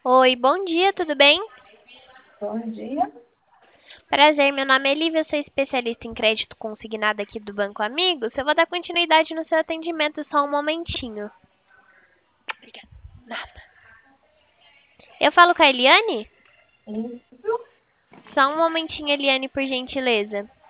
Oi, bom dia, tudo bem? Bom dia. Prazer, meu nome é Lívia, eu sou especialista em crédito consignado aqui do Banco Amigos. Eu vou dar continuidade no seu atendimento, só um momentinho. Obrigada. Nada. Eu falo com a Eliane? Isso. Só um momentinho, Eliane, por gentileza.